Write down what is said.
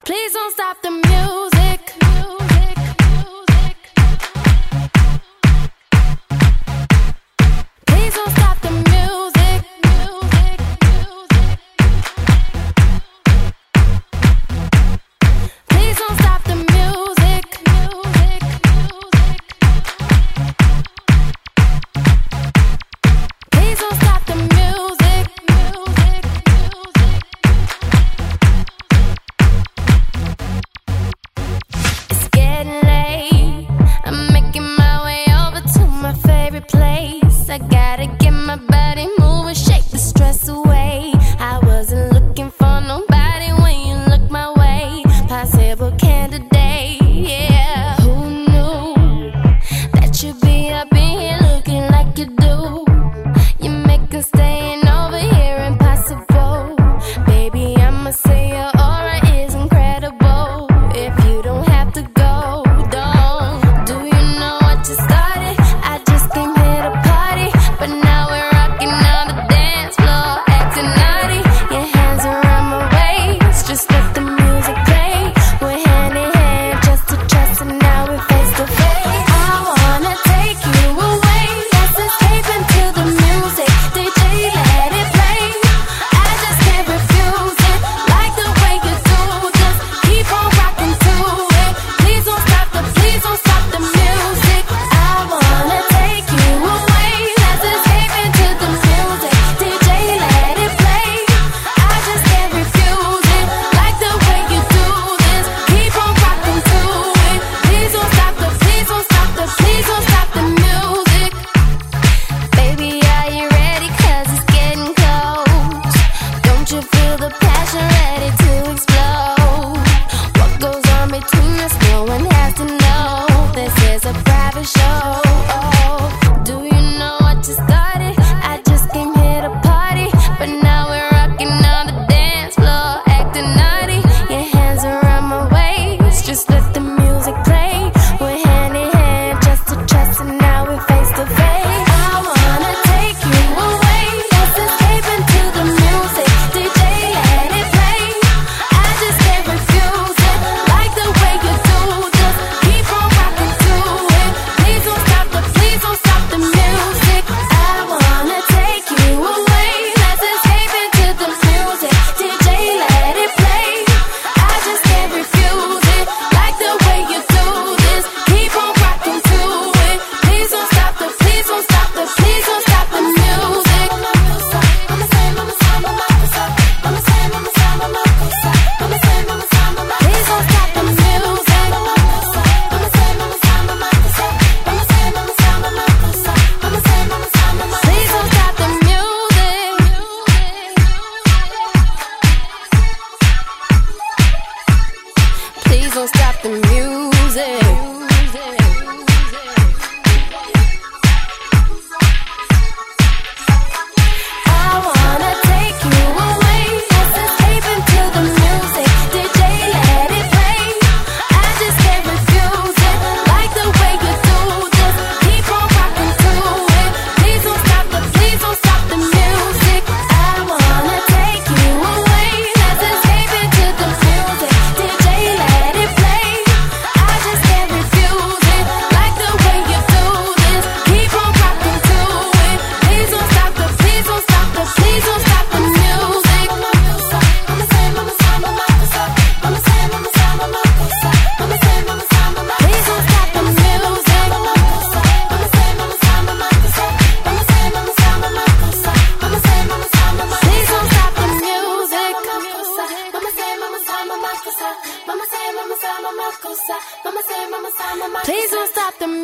Please don't stop the music. Please don't stop the music. Please don't stop the music. Please don't stop the music. It's getting late. I'm making my way over to my favorite place. I gotta get my body moving, shake the stress away. I wasn't looking for nobody when you look my way. Possible candidate, yeah. Who knew that you'd be up in here looking like you do? You make us staying over here impossible. Baby, I'ma say your aura is incredible. If you don't have to go, don't. Do you know what you started? I just came here to party, but now we're rocking on the dance floor, acting naughty. Your hands around my waist, just let the music play. We're hand in hand, just to trust, and now we're face to face. I wanna take you away, let's escape into the music. DJ, let it play. I just can't refuse it, like the way you do. Just keep on rocking to it. Please don't stop the music. I wanna take you away, let's escape into the music. DJ, let it play. I just can't refuse it, like the way you do this. Keep on rocking to it. Please don't stop the music. Baby, are you ready? 'Cause it's getting close. Don't you feel the passion ready to explode? What goes on between us, no one has to know. This is a private show. Do you know what you started? I just came here to party, but now we're rocking on the dance floor, acting naughty. Your hands around my waist, just let the music play. We're hand in hand, just to trust, and now we're face to face. I wanna take you away, let's escape into the music. DJ, let it play. I just can't refuse it, like the way you do. Just keep on rocking to it. Please don't stop the music. I wanna take you away, let's escape into the music. DJ, let it play. I just can't refuse it, like the way you do this. Keep on rocking to it. Please don't stop the music. Please don't stop the music. Please don't stop the music. Please don't stop the music. I wanna take you away, let's escape into the music. DJ, let it play. I just can't refuse it, like the way you do. Just keep on rocking to it. Please don't stop the music. I wanna take you away, let's escape into the music. DJ, let it play. I just can't refuse it, like the way you do this. Keep on rocking to it. Please don't stop the music. Please don't stop the music. Please don't stop the music. Please don't stop the music.